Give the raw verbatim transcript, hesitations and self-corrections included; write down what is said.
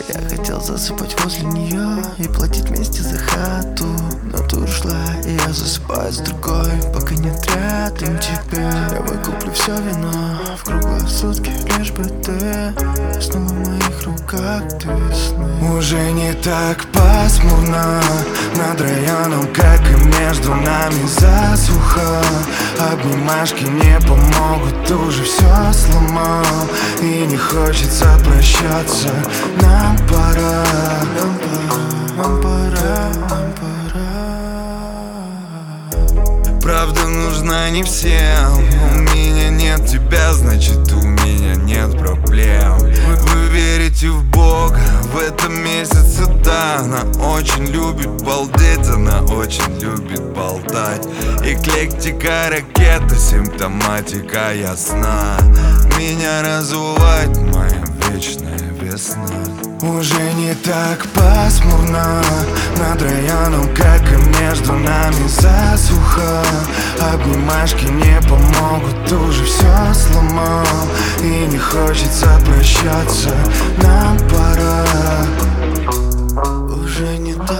Я хотел засыпать возле нее и платить вместе за хату, но ты ушла, и я засыпаю с другой, пока нет рядом тебя. Я выкуплю все вино в круглые сутки, лишь бы ты снова в моих руках до весны. Уже не так пасмурно над районом, как и между нами засуха. Обнимашки не помогут, уже все сломал, и не хочется прощаться. Нам пора, Нам пора, нам пора, нам пора. Правда нужна не всем. У меня нет тебя, значит у меня нет проблем. Вы, вы верите в Бога, в этом месяце, да. Она очень любит балдеть, она очень любит болтать. Эклектика, ракета, симптоматика ясна. Меня разувает моя вечная весна. Уже не так пасмурно над районом, как и между нами засуха. Обнимашки не помогут, уже все сломал, и не хочется прощаться. Нам пора. Уже не так